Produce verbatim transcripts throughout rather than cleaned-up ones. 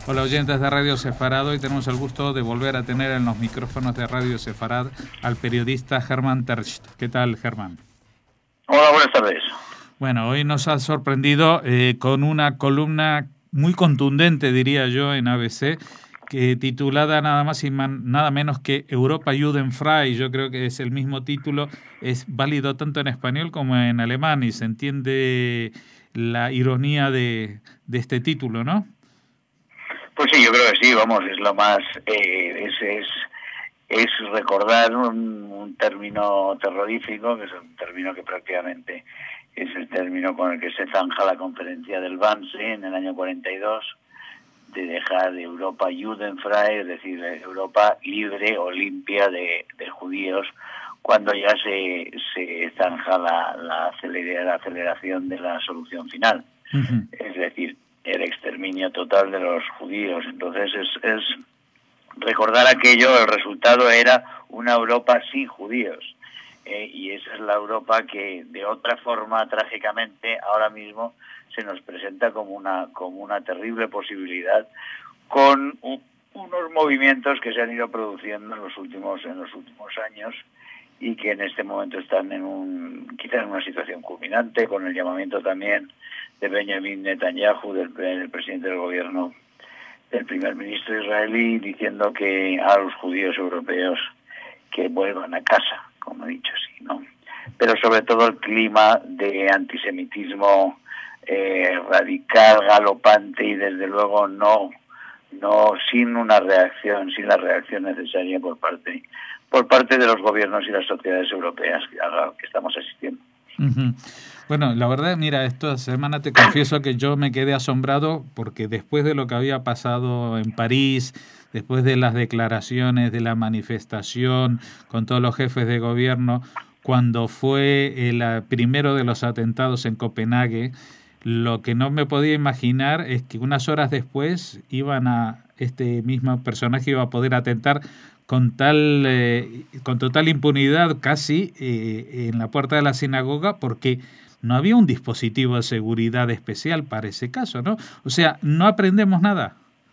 Hola oyentes de Radio Sefarad, hoy tenemos el gusto de volver a tener en los micrófonos de Radio Sefarad al periodista Germán Terst. ¿Qué tal, Germán? Hola, buenas tardes. Bueno, hoy nos ha sorprendido eh, con una columna muy contundente, diría yo, en A B C, que titulada nada más y man, nada menos que Europa Judenfrei. Yo creo que es el mismo título, es válido tanto en español como en alemán y se entiende la ironía de, de este título, ¿no? Pues sí, yo creo que sí, vamos, es lo más, eh, es, es, es recordar un, un término terrorífico, que es un término que prácticamente es el término con el que se zanja la conferencia del Wannsee en el año cuarenta y dos, de dejar Europa Judenfrei, es decir, Europa libre o limpia de, de judíos, cuando ya se, se zanja la, la, acelera, la aceleración de la solución final. Uh-huh. Es decir, el exterminio total de los judíos. Entonces es, es recordar aquello, el resultado era una Europa sin judíos. Eh, y esa es la Europa que de otra forma, trágicamente, ahora mismo se nos presenta como una, como una terrible posibilidad, con un, unos movimientos que se han ido produciendo en los últimos, en los últimos años y que en este momento están en un, quizá en una situación culminante, con el llamamiento también de Benjamin Netanyahu, del, del presidente del gobierno, del primer ministro israelí, diciendo que a los judíos europeos que vuelvan a casa, como he dicho así, ¿no? Pero sobre todo el clima de antisemitismo eh, radical, galopante y desde luego no, no sin una reacción, sin la reacción necesaria por parte, por parte de los gobiernos y las sociedades europeas a las que estamos asistiendo. Uh-huh. Bueno, la verdad, mira, esta semana te confieso que yo me quedé asombrado porque después de lo que había pasado en París, después de las declaraciones de la manifestación con todos los jefes de gobierno, cuando fue el primero de los atentados en Copenhague, lo que no me podía imaginar es que unas horas después iban a este mismo personaje iba a poder atentar con tal eh, con total impunidad casi eh, en la puerta de la sinagoga, porque no había un dispositivo de seguridad especial para ese caso, ¿no? O sea, no aprendemos nada.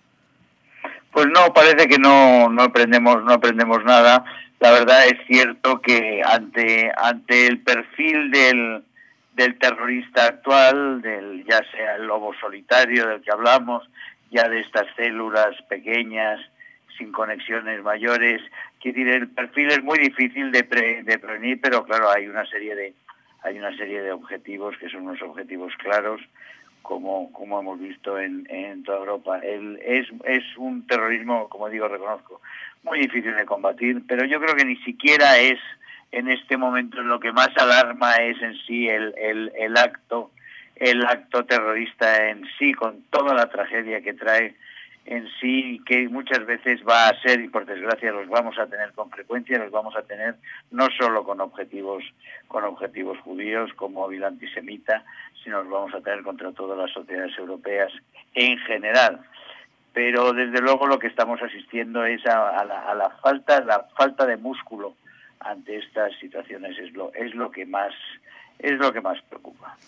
Pues no, parece que no no aprendemos no aprendemos nada. La verdad es cierto que ante ante el perfil del del terrorista actual, del ya sea el lobo solitario del que hablamos, ya de estas células pequeñas sin conexiones mayores, quiero decir, el perfil es muy difícil de, pre, de prevenir, pero claro, hay una serie de hay una serie de objetivos que son unos objetivos claros, como como hemos visto en, en toda Europa. El, es es un terrorismo, como digo, reconozco, muy difícil de combatir, pero yo creo que ni siquiera es en este momento lo que más alarma es en sí el, el, el acto el acto terrorista en sí, con toda la tragedia que trae en sí, que muchas veces va a ser, y por desgracia los vamos a tener con frecuencia, los vamos a tener no solo con objetivos con objetivos judíos como móvil antisemita, sino los vamos a tener contra todas las sociedades europeas en general. Pero desde luego lo que estamos asistiendo es a, a, la, a la falta la falta de músculo ante estas situaciones, es lo es lo que más es lo que más preocupa.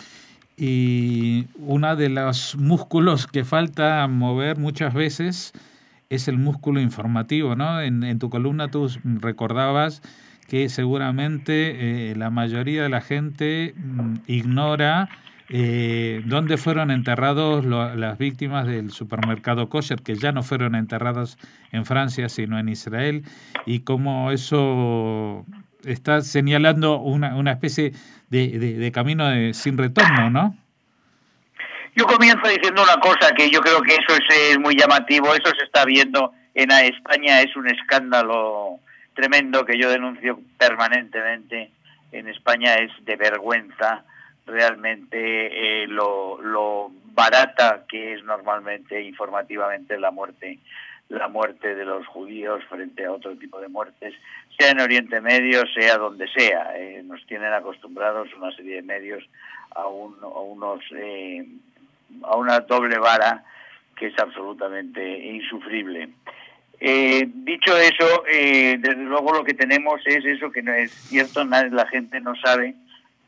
Y uno de los músculos que falta mover muchas veces es el músculo informativo, ¿no? En, en tu columna tú recordabas que seguramente eh, la mayoría de la gente mm, ignora eh, dónde fueron enterrados lo, las víctimas del supermercado kosher, que ya no fueron enterradas en Francia, sino en Israel, y cómo eso está señalando una, una especie de, de, de camino de, sin retorno, ¿no? Yo comienzo diciendo una cosa, que yo creo que eso es, es muy llamativo, eso se está viendo en España, es un escándalo tremendo que yo denuncio permanentemente. En España es de vergüenza realmente eh, lo, lo barata que es normalmente informativamente la muerte la muerte de los judíos frente a otro tipo de muertes, sea en Oriente Medio, sea donde sea. Eh, nos tienen acostumbrados una serie de medios a, un, a unos eh, a una doble vara que es absolutamente insufrible. Eh, dicho eso, eh, desde luego lo que tenemos es eso, que no es cierto, nadie, la gente no sabe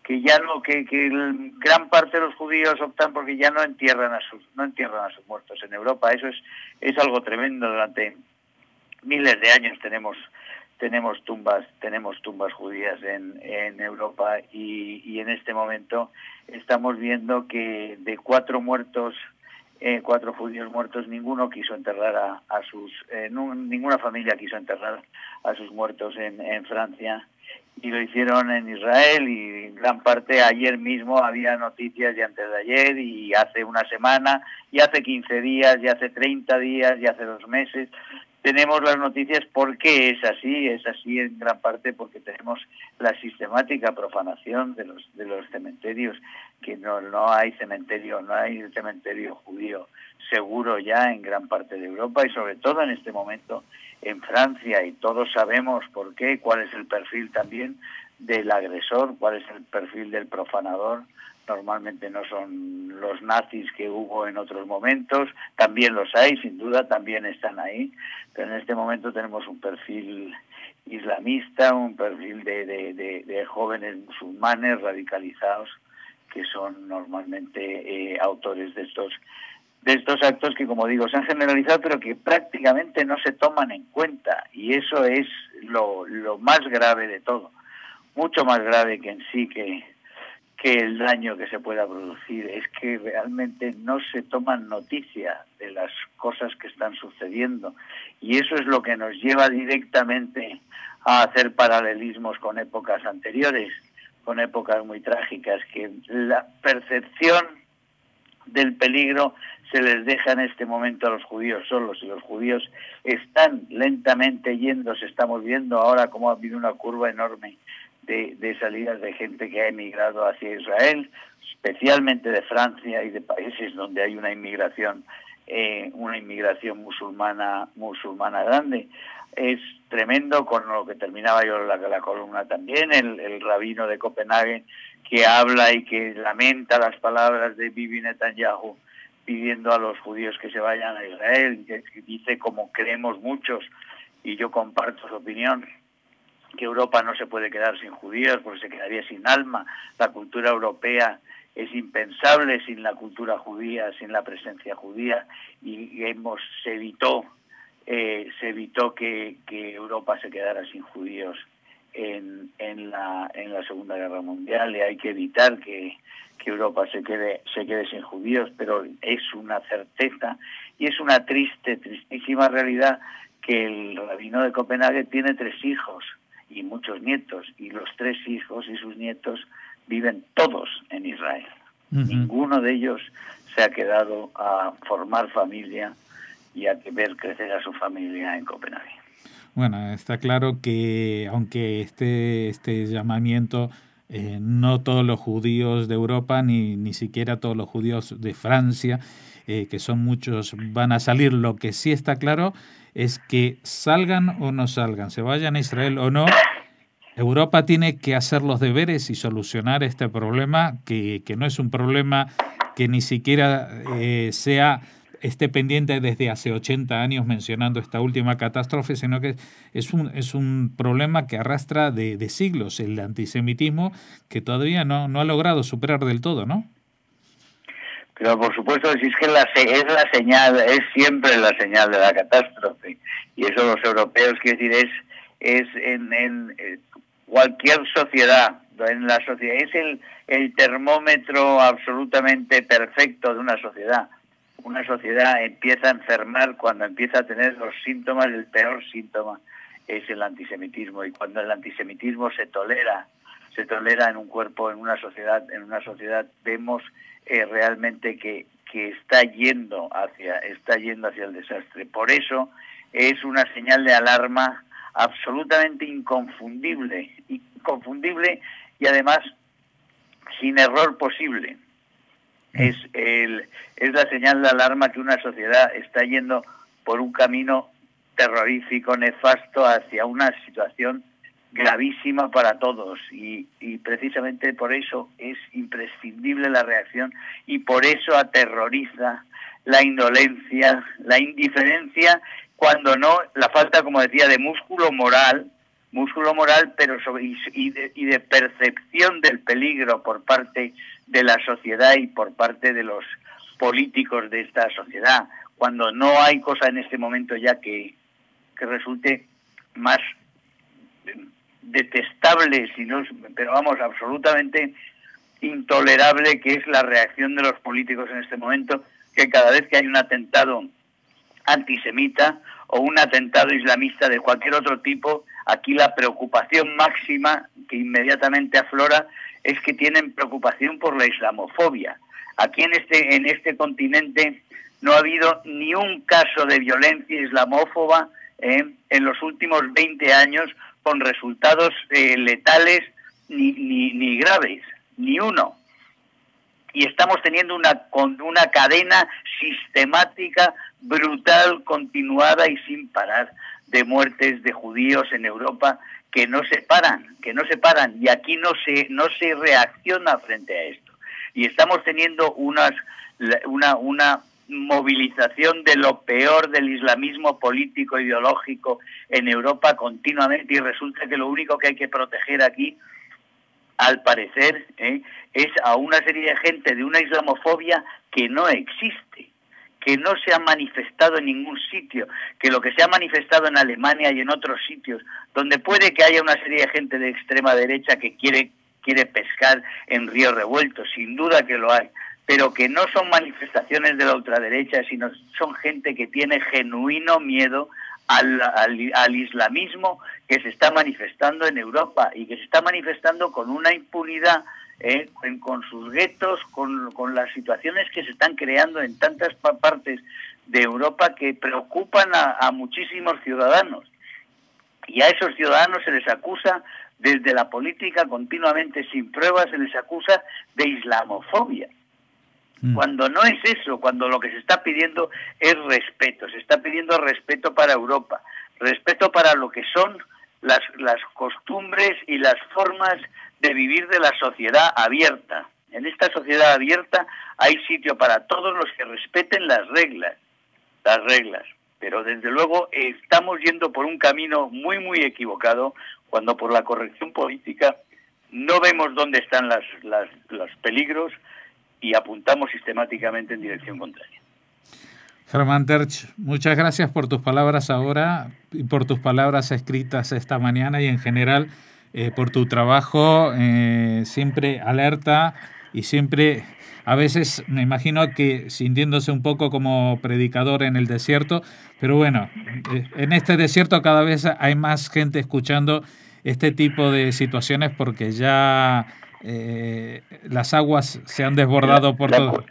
que ya no, que, que el, gran parte de los judíos optan porque ya no entierran a sus, no entierran a sus muertos en Europa. Eso es, es algo tremendo. Durante miles de años tenemos tenemos tumbas tenemos tumbas judías en, en Europa y, y en este momento estamos viendo que de cuatro muertos, eh, cuatro judíos muertos, ninguno quiso enterrar a, a sus, eh, no, ninguna familia quiso enterrar a sus muertos en, en Francia, y lo hicieron en Israel, y en gran parte ayer mismo había noticias, y antes de ayer, y hace una semana, y hace quince días, y hace treinta días, y hace dos meses. Tenemos las noticias. ¿Por qué es así? Es así en gran parte porque tenemos la sistemática profanación de los de los cementerios, que no no hay cementerio, no hay cementerio judío seguro ya en gran parte de Europa, y sobre todo en este momento en Francia, y todos sabemos por qué, cuál es el perfil también del agresor, cuál es el perfil del profanador. Normalmente no son los nazis que hubo en otros momentos, también los hay, sin duda, también están ahí, pero en este momento tenemos un perfil islamista, un perfil de, de, de, de jóvenes musulmanes radicalizados, que son normalmente eh, autores de estos de estos actos que, como digo, se han generalizado, pero que prácticamente no se toman en cuenta, y eso es lo, lo más grave de todo, mucho más grave que en sí que que el daño que se pueda producir. Es que realmente no se toman noticia de las cosas que están sucediendo, y eso es lo que nos lleva directamente a hacer paralelismos con épocas anteriores, con épocas muy trágicas, que la percepción del peligro se les deja en este momento a los judíos solos, y los judíos están lentamente yéndose. Estamos viendo ahora cómo ha habido una curva enorme De, de salidas de gente que ha emigrado hacia Israel, especialmente de Francia y de países donde hay una inmigración, eh, una inmigración musulmana, musulmana grande. Es tremendo, con lo que terminaba yo la, la columna también, el, el rabino de Copenhague, que habla y que lamenta las palabras de Bibi Netanyahu pidiendo a los judíos que se vayan a Israel, que dice, como creemos muchos, y yo comparto su opinión, que Europa no se puede quedar sin judíos porque se quedaría sin alma. La cultura europea es impensable sin la cultura judía, sin la presencia judía, y hemos se evitó eh, se evitó que, que Europa se quedara sin judíos en, en la en la Segunda Guerra Mundial, y hay que evitar que, que Europa se quede se quede sin judíos, pero es una certeza y es una triste, tristísima realidad que el rabino de Copenhague tiene tres hijos y muchos nietos, y los tres hijos y sus nietos viven todos en Israel. Uh-huh. Ninguno de ellos se ha quedado a formar familia y a ver crecer a su familia en Copenhague. Bueno, está claro que aunque este, este llamamiento, eh, no todos los judíos de Europa, ni, ni siquiera todos los judíos de Francia, eh, que son muchos, van a salir. Lo que sí está claro es que salgan o no salgan, se vayan a Israel o no, Europa tiene que hacer los deberes y solucionar este problema, que, que no es un problema que ni siquiera eh, sea esté pendiente desde hace ochenta años mencionando esta última catástrofe, sino que es un, es un problema que arrastra de, de siglos, el antisemitismo, que todavía no, no ha logrado superar del todo, ¿no? Pero por supuesto, si es que la, es la señal, es siempre la señal de la catástrofe, y eso los europeos, quiero decir, es, es en, en, en cualquier sociedad, en la sociedad es el, el termómetro absolutamente perfecto de una sociedad. Una sociedad empieza a enfermar cuando empieza a tener los síntomas. El peor síntoma es el antisemitismo, y cuando el antisemitismo se tolera, se tolera en un cuerpo, en una sociedad, en una sociedad vemos eh, realmente que, que está yendo hacia, está yendo hacia el desastre. Por eso es una señal de alarma absolutamente inconfundible, inconfundible y además sin error posible. Es el es la señal de alarma que una sociedad está yendo por un camino terrorífico, nefasto, hacia una situación gravísima para todos, y, y precisamente por eso es imprescindible la reacción, y por eso aterroriza la indolencia, la indiferencia, cuando no la falta, como decía, de músculo moral músculo moral, pero sobre, y, de, y de percepción del peligro por parte de la sociedad y por parte de los políticos de esta sociedad, cuando no hay cosa en este momento ya que, que resulte más detestable, sino, pero vamos, absolutamente intolerable, que es la reacción de los políticos en este momento, que cada vez que hay un atentado antisemita o un atentado islamista de cualquier otro tipo, aquí la preocupación máxima que inmediatamente aflora es que tienen preocupación por la islamofobia. Aquí en este en este continente no ha habido ni un caso de violencia islamófoba eh, en los últimos veinte años con resultados eh, letales ni, ni, ni graves, ni uno. Y estamos teniendo una, una cadena sistemática, brutal, continuada y sin parar de muertes de judíos en Europa que no se paran, que no se paran, y aquí no se, no se reacciona frente a esto. Y estamos teniendo unas, una, una movilización de lo peor del islamismo político ideológico en Europa continuamente, y resulta que lo único que hay que proteger aquí, al parecer, ¿eh? es a una serie de gente de una islamofobia que no existe, que no se ha manifestado en ningún sitio, que lo que se ha manifestado en Alemania y en otros sitios, donde puede que haya una serie de gente de extrema derecha que quiere, quiere pescar en río revuelto, sin duda que lo hay, pero que no son manifestaciones de la ultraderecha, sino son gente que tiene genuino miedo Al, al, al islamismo que se está manifestando en Europa y que se está manifestando con una impunidad, eh, con, con sus guetos, con, con las situaciones que se están creando en tantas partes de Europa que preocupan a, a muchísimos ciudadanos. Y a esos ciudadanos se les acusa desde la política continuamente, sin pruebas, se les acusa de islamofobia. Cuando no es eso, cuando lo que se está pidiendo es respeto, se está pidiendo respeto para Europa, respeto para lo que son las, las costumbres y las formas de vivir de la sociedad abierta. En esta sociedad abierta hay sitio para todos los que respeten las reglas, las reglas. Pero desde luego estamos yendo por un camino muy, muy equivocado, cuando por la corrección política no vemos dónde están las, las, los peligros, y apuntamos sistemáticamente en dirección contraria. Germán Tertsch, muchas gracias por tus palabras ahora y por tus palabras escritas esta mañana, y en general eh, por tu trabajo eh, siempre alerta y siempre, a veces me imagino que sintiéndose un poco como predicador en el desierto, pero bueno, eh, en este desierto cada vez hay más gente escuchando este tipo de situaciones porque ya Eh, las aguas se han desbordado por la, todo.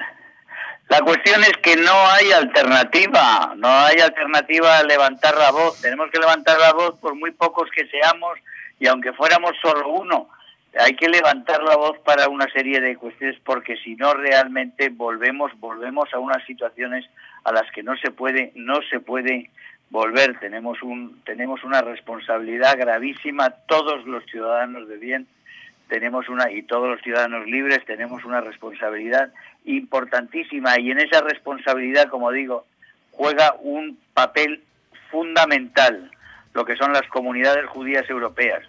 La cuestión es que no hay alternativa, no hay alternativa a levantar la voz. Tenemos que levantar la voz por muy pocos que seamos, y aunque fuéramos solo uno, hay que levantar la voz para una serie de cuestiones, porque si no realmente volvemos volvemos a unas situaciones a las que no se puede no se puede volver. Tenemos un tenemos una responsabilidad gravísima, todos los ciudadanos de bien tenemos una, y todos los ciudadanos libres tenemos una responsabilidad importantísima, y en esa responsabilidad, como digo, juega un papel fundamental lo que son las comunidades judías europeas.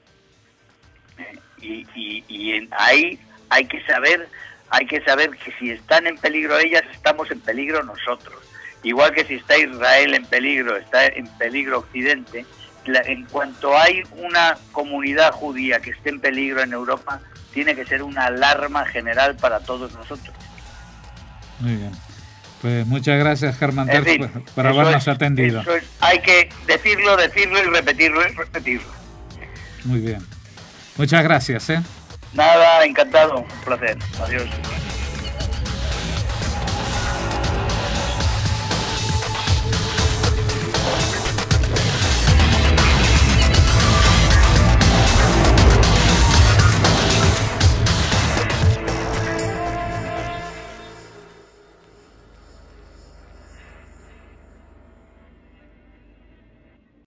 Y, y, y en, ahí hay que saber, hay que saber que si están en peligro ellas, estamos en peligro nosotros. Igual que si está Israel en peligro, está en peligro Occidente. En cuanto hay una comunidad judía que esté en peligro en Europa, tiene que ser una alarma general para todos nosotros. Muy bien. Pues muchas gracias, Germán Tertsch, en fin, por habernos es, atendido. Eso es, hay que decirlo, decirlo y repetirlo y repetirlo. Muy bien. Muchas gracias, ¿eh? Nada, encantado. Un placer. Adiós.